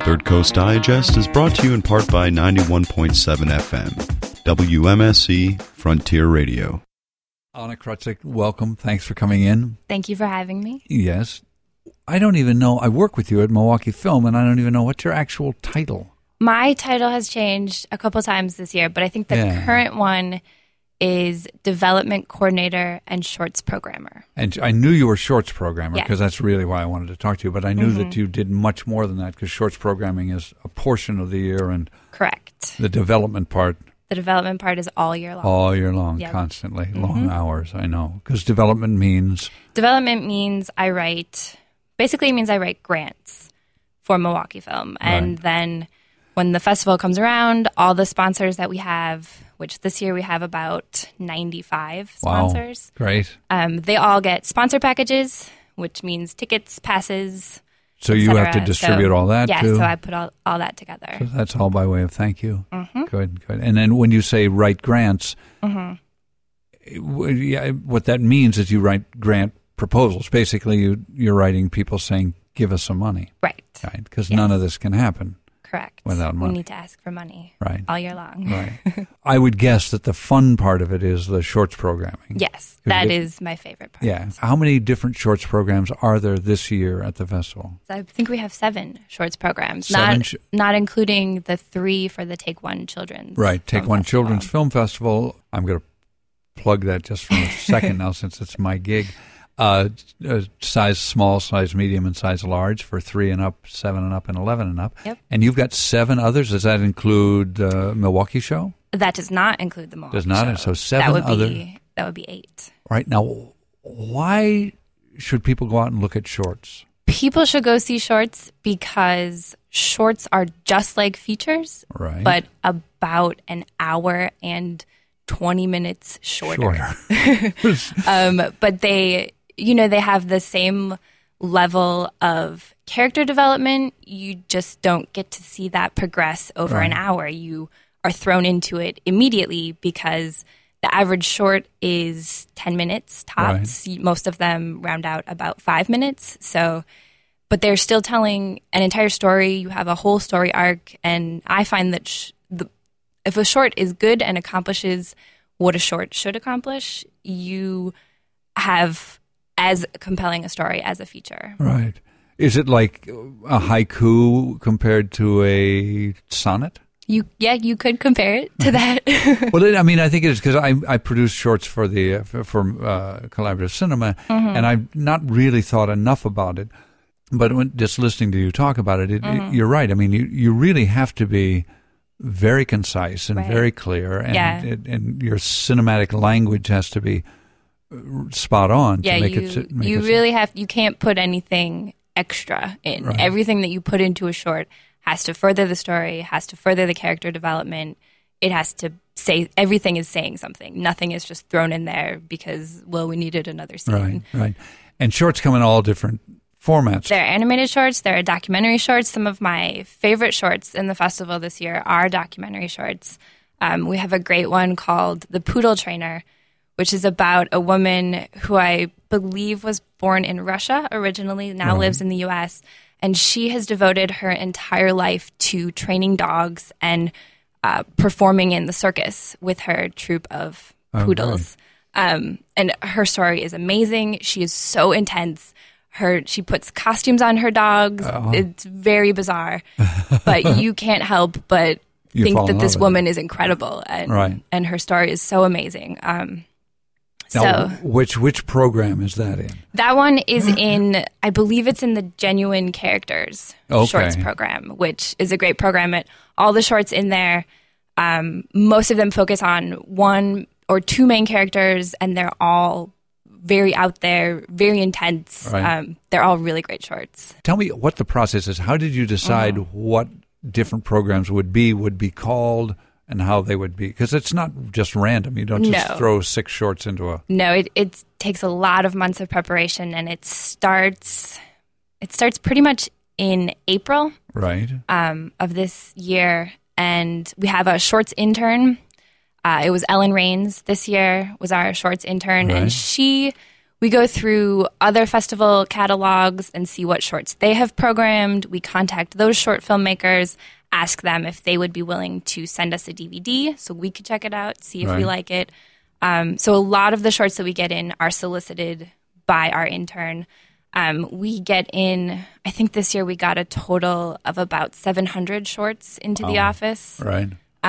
Third Coast Digest is brought to you in part by 91.7 FM, WMSC Frontier Radio. Anna Krutsick, welcome. Thanks for coming in. Thank you for having me. Yes. I don't even know. I work with you at Milwaukee Film, and I don't even know what's your actual title. My title has changed a couple times this year, but I think the current one is Development Coordinator and Shorts Programmer. And I knew you were Shorts Programmer because that's really why I wanted to talk to you, but I knew that you did much more than that because Shorts Programming is a portion of the year and correct. The development part. The development part is all year long. All year long, constantly. Long hours, I know. Because development means? Development means I write grants for Milwaukee Film. And then when the festival comes around, all the sponsors that we have, which this year we have about 95 sponsors. Wow, great. They all get sponsor packages, which means tickets, passes, so you have to distribute all that, too? Yeah, so I put all that together. So that's all by way of thank you. Good. And then when you say write grants, what that means is you write grant proposals. Basically, you're writing people saying, give us some money. Right. Because none of this can happen. Correct. Without money. We need to ask for money all year long. Right. I would guess that the fun part of it is the shorts programming. Yes, that is my favorite part. Yeah. How many different shorts programs are there this year at the festival? I think we have 7 shorts programs, 7 not including the 3 for the Take One Children's Take One Children's Film Festival. I'm going to plug that just for a second now since it's my gig. Size small, size medium, and size large for 3 and up, 7 and up, and 11 and up. Yep. And you've got 7 others. Does that include Milwaukee Show? That does not include the Milwaukee Does not. Show. So 7 others. That would be 8. Right. Now, why should people go out and look at shorts? People should go see shorts because shorts are just like features, but about an hour and 20 minutes shorter. But they have the same level of character development. You just don't get to see that progress over an hour. You are thrown into it immediately because the average short is 10 minutes tops. Most of them round out about 5 minutes. But they're still telling an entire story. You have a whole story arc. And I find that if a short is good and accomplishes what a short should accomplish, you have as compelling a story as a feature. Right. Is it like a haiku compared to a sonnet? You could compare it to that. Well, I think it is because I produce shorts for Collaborative Cinema, and I've not really thought enough about it. But just listening to you talk about it, you're right. I mean, you really have to be very concise and very clear, and your cinematic language has to be spot on to make it. You really have. You can't put anything extra in. Right. Everything that you put into a short has to further the story, has to further the character development. It has to say everything is saying something. Nothing is just thrown in there because we needed another scene. Right. And shorts come in all different formats. There are animated shorts, there are documentary shorts. Some of my favorite shorts in the festival this year are documentary shorts. We have a great one called The Poodle Trainer, which is about a woman who I believe was born in Russia originally, now lives in the U.S., and she has devoted her entire life to training dogs and performing in the circus with her troupe of poodles. And her story is amazing. She is so intense. She puts costumes on her dogs. It's very bizarre, but you can't help but think that this woman is incredible, and her story is so amazing. Now, which program is that in? That one is in, I believe it's in the Genuine Characters Shorts program, which is a great program. All the shorts in there, most of them focus on 1 or 2 main characters, and they're all very out there, very intense. They're all really great shorts. Tell me what the process is. How did you decide what different programs would be called and how they would be? Because it's not just random. You don't just throw 6 shorts into a... No, it takes a lot of months of preparation, and it starts pretty much in April of this year. And we have a shorts intern. It was Ellen Rains this year was our shorts intern, and we go through other festival catalogs and see what shorts they have programmed. We contact those short filmmakers, ask them if they would be willing to send us a DVD so we could check it out, see if we like it. So a lot of the shorts that we get in are solicited by our intern. We get in, I think this year we got a total of about 700 shorts into the office. Right.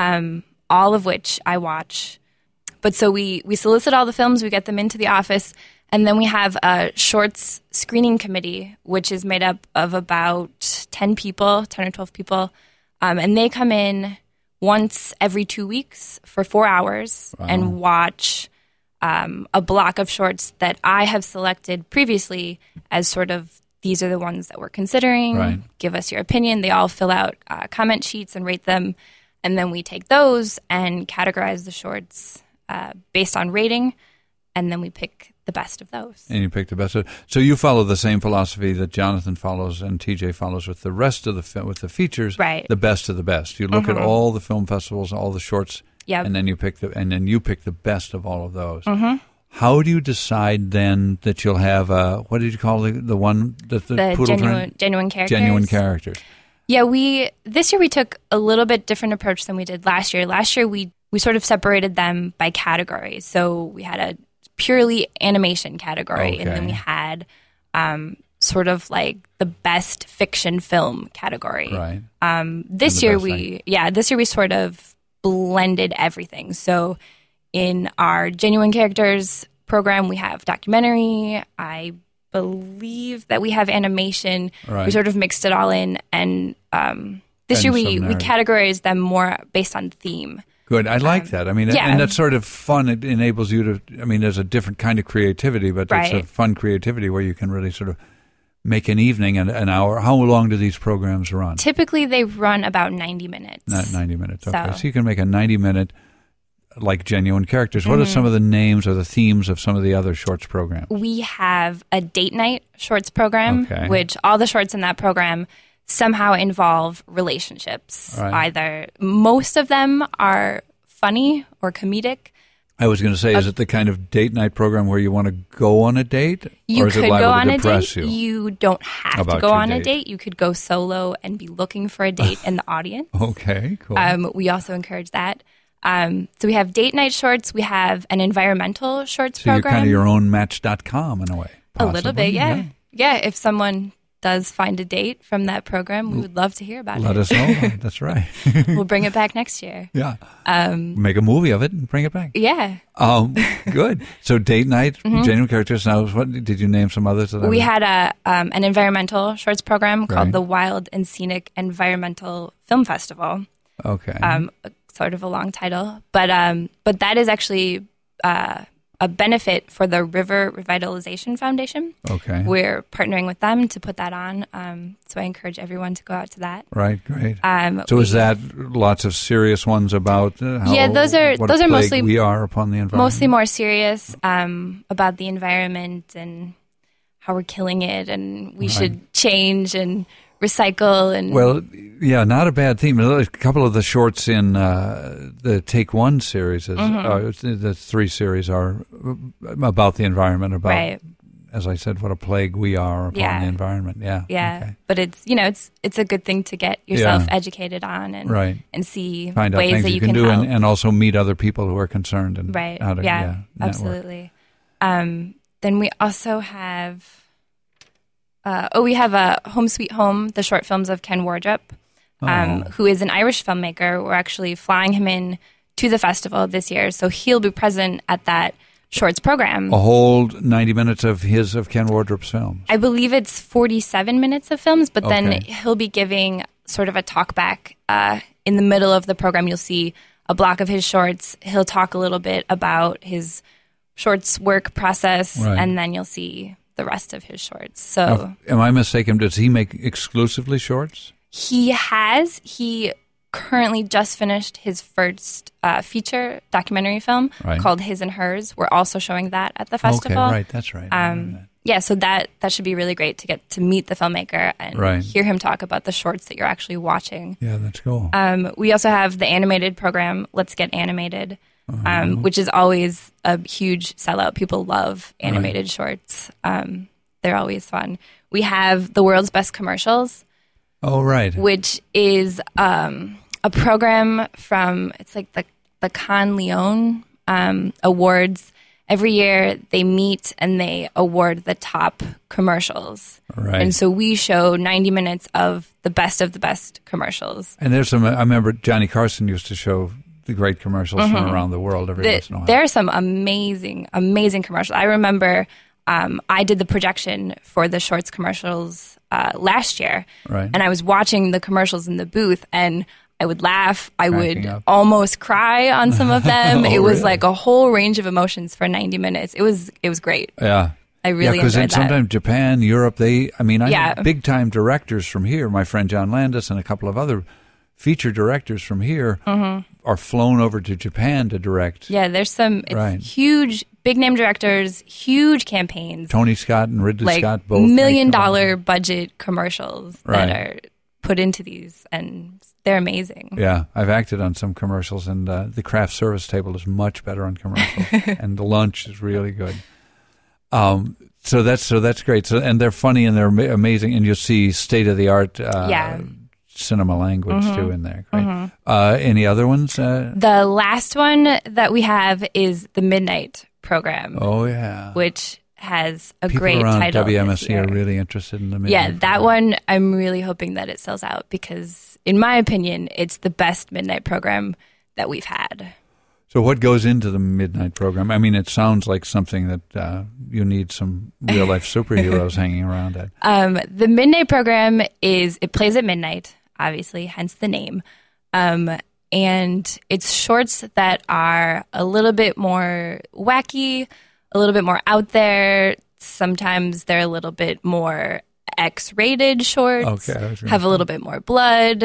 All of which I watch. But so we solicit all the films, we get them into the office, and then we have a shorts screening committee, which is made up of about 10 people, 10 or 12 people. And they come in once every 2 weeks for 4 hours and watch a block of shorts that I have selected previously as sort of, these are the ones that we're considering. Give us your opinion. They all fill out comment sheets and rate them. And then we take those and categorize the shorts based on rating. And then we pick the best of those. And you pick the best of. So you follow the same philosophy that Jonathan follows and TJ follows with the rest of with the features. Right. The best of the best. You look at all the film festivals, all the shorts, and then you pick the best of all of those. How do you decide then that you'll have what did you call the one that the genuine characters? Genuine characters. Yeah, this year we took a little bit different approach than we did last year. Last year we sort of separated them by categories. So we had a purely animation category, and then we had sort of like the best fiction film category. Right. This year we sort of blended everything. So in our genuine characters program, we have documentary. I believe that we have animation. We sort of mixed it all in, and this year we categorized them more based on theme. Good. I like that. I mean, and that's sort of fun. It enables you to, I mean, there's a different kind of creativity, but it's a fun creativity where you can really sort of make an evening and an hour. How long do these programs run? Typically, they run about 90 minutes. Not 90 minutes. Okay. So you can make a 90-minute, like, genuine characters. What are some of the names or the themes of some of the other shorts programs? We have a date night shorts program, which all the shorts in that program somehow involve relationships. Either most of them are funny or comedic. I was going to say, is it the kind of date night program where you want to go on a date? You or is could it go on to a depress date. You? You don't have to go on a date. You could go solo and be looking for a date in the audience. Okay, cool. We also encourage that. So we have date night shorts. We have an environmental shorts program. So you're kind of your own Match.com in a way. Possibly. A little bit, yeah. Yeah, if someone does find a date from that program, we would love to hear about it. Let us know. That's right. We'll bring it back next year. Yeah. Make a movie of it and bring it back. Yeah. Good. So date night, genuine characters. Now, what did you name some others? We had an environmental shorts program called the Wild and Scenic Environmental Film Festival. Okay. Sort of a long title, but that is actually a benefit for the River Revitalization Foundation. Okay. We're partnering with them to put that on, so I encourage everyone to go out to that. Right, great. So is that lots of serious ones about those are mostly we are upon the environment? Mostly more serious about the environment and how we're killing it, and we should change and recycle. And well, yeah, not a bad theme. A couple of the shorts in the Take One series, the 3 series are about the environment, about, as I said, what a plague we are upon the environment. Yeah. Okay. But it's a good thing to get yourself educated on and see find ways out things that you can do help. And also meet other people who are concerned and how to network. Absolutely. Then we also have we have a Home Sweet Home, the short films of Ken Wardrop, who is an Irish filmmaker. We're actually flying him in to the festival this year, so he'll be present at that shorts program. A whole 90 minutes of Ken Wardrop's films. I believe it's 47 minutes of films, but then he'll be giving sort of a talk back in the middle of the program. You'll see a block of his shorts. He'll talk a little bit about his shorts work process, and then you'll see the rest of his shorts. So, am I mistaken? Does he make exclusively shorts? He has. He currently just finished his first feature documentary film called His and Hers. We're also showing that at the festival. Okay, right, that's right. Yeah, so that should be really great to get to meet the filmmaker and hear him talk about the shorts that you're actually watching. Yeah, that's cool. We also have the animated program, Let's Get Animated. which is always a huge sellout. People love animated shorts. They're always fun. We have the World's Best Commercials. Oh, right. Which is a program from, it's like the Cannes Lion Awards. Every year they meet and they award the top commercials. Right. And so we show 90 minutes of the best commercials. And there's some, I remember Johnny Carson used to show the great commercials from around the world every once in a while. There are some amazing commercials. I remember I did the projection for the shorts commercials last year. Right. And I was watching the commercials in the booth and I would laugh. I would up. almost cry on some of them. It was really? like a whole range of emotions for 90 minutes. It was great. Yeah. I really enjoyed that. Because sometimes Japan, Europe, I know big-time directors from here, my friend John Landis and a couple of other feature directors from here are flown over to Japan to direct. Yeah, there's some huge, big-name directors, huge campaigns. Tony Scott and Ridley Scott both. $1 million budget commercials that are put into these, and they're amazing. Yeah, I've acted on some commercials, and the craft service table is much better on commercials, and the lunch is really good. So that's great. So and they're funny and they're amazing, and you'll see state of the art cinema language too in there. Great. Any other ones? The last one that we have is the Midnight Program. Oh yeah, which has a People great around title. WMSC are really interested in the Midnight. Yeah, that one I'm really hoping that it sells out because, in my opinion, it's the best Midnight Program that we've had. So what goes into the Midnight Program? I mean, it sounds like something that you need some real-life superheroes hanging around at. The Midnight Program it plays at midnight, obviously, hence the name. And it's shorts that are a little bit more wacky, a little bit more out there. Sometimes they're a little bit more X-rated shorts, have a little bit more blood.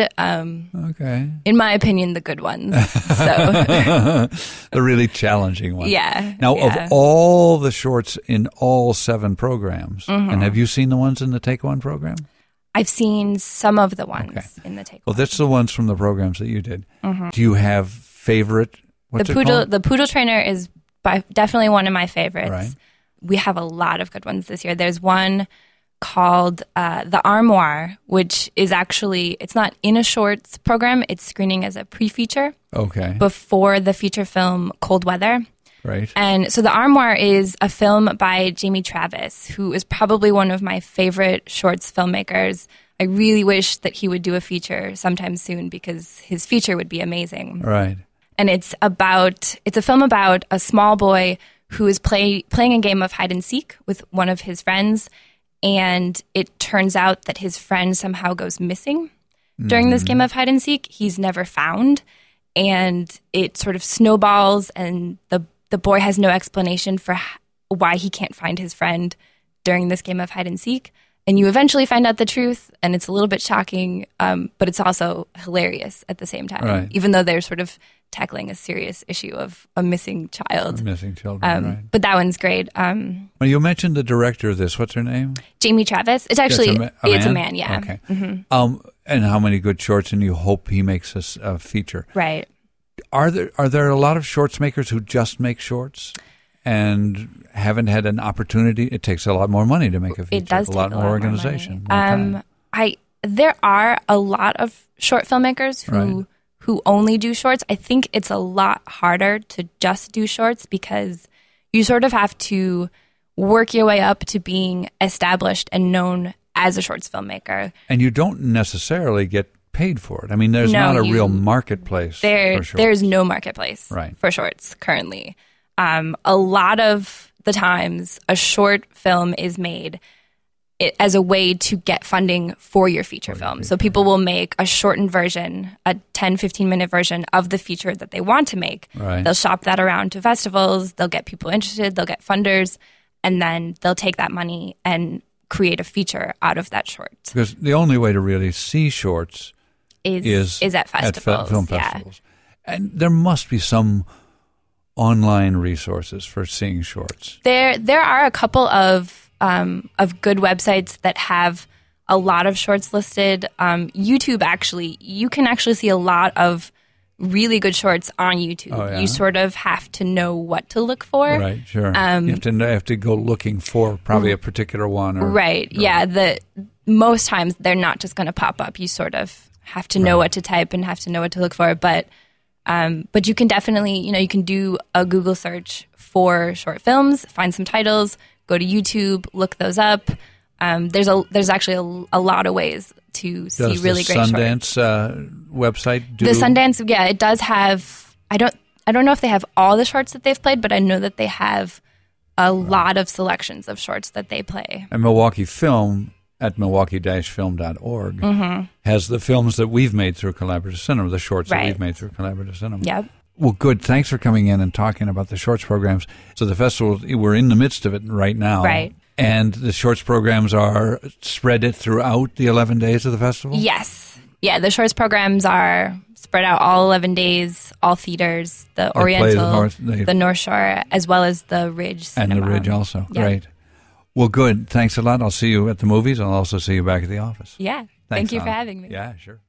In my opinion, the good ones. So the really challenging ones. Yeah. Now, of all the shorts in all 7 programs, and have you seen the ones in the Take One program? I've seen some of the ones in the Take One. Well, that's the ones from the programs that you did. Do you have favorite? What's it called? The Poodle Trainer is definitely one of my favorites. Right. We have a lot of good ones this year. There's one called The Armoire, which is actually, it's not in a shorts program. It's screening as a pre-feature before the feature film Cold Weather. Right. And so The Armoire is a film by Jamie Travis, who is probably one of my favorite shorts filmmakers. I really wish that he would do a feature sometime soon because his feature would be amazing. Right. And it's a film about a small boy who is playing a game of hide and seek with one of his friends. And it turns out that his friend somehow goes missing during this game of hide and seek. He's never found. And it sort of snowballs, and the boy has no explanation for why he can't find his friend during this game of hide and seek. And you eventually find out the truth, and it's a little bit shocking, but it's also hilarious at the same time, even though they're sort of tackling a serious issue of a missing child. Missing children, right. But that one's great. Well, you mentioned the director of this. What's her name? Jamie Travis. It's actually, it's a man, yeah. Okay. And how many good shorts, and you hope he makes a feature. Right. Are there a lot of shorts makers who just make shorts and haven't had an opportunity? It takes a lot more money to make a feature. It does a lot more organization. There are a lot of short filmmakers who only do shorts. I think it's a lot harder to just do shorts because you sort of have to work your way up to being established and known as a shorts filmmaker. And you don't necessarily get paid for it. I mean, there's not a real marketplace for shorts. There's no marketplace for shorts currently. A lot of the times a short film is made as a way to get funding for your feature film. So people will make a shortened version, a 10, 15-minute version of the feature that they want to make. Right. They'll shop that around to festivals. They'll get people interested. They'll get funders. And then they'll take that money and create a feature out of that short. Because the only way to really see shorts is at festivals. Film festivals. And there must be some online resources for seeing shorts. There are a couple of good websites that have a lot of shorts listed. YouTube, actually, you can actually see a lot of really good shorts on YouTube. Oh, yeah? You sort of have to know what to look for. Right, sure. You have to go looking for probably a particular one. Most times they're not just going to pop up. You sort of have to know what to type and have to know what to look for. But you can definitely, you can do a Google search for short films, find some titles, go to YouTube, look those up. There's actually a lot of ways to see really great shorts. Does the Sundance website do? The Sundance, it does have. I don't know if they have all the shorts that they've played, but I know that they have a lot of selections of shorts that they play. And Milwaukee Film at milwaukee-film.org has the films that we've made through Collaborative Cinema, the shorts that we've made through Collaborative Cinema. Yep. Well, good. Thanks for coming in and talking about the shorts programs. So the festival, we're in the midst of it right now. Right. And the shorts programs are spread throughout the 11 days of the festival? Yes. Yeah, the shorts programs are spread out all 11 days, all theaters, the Oriental, the North Shore, as well as the Ridge Cinema. And the Ridge also. Yep. Great. Well, good. Thanks a lot. I'll see you at the movies. I'll also see you back at the office. Yeah. Thank you for having me. Yeah, sure.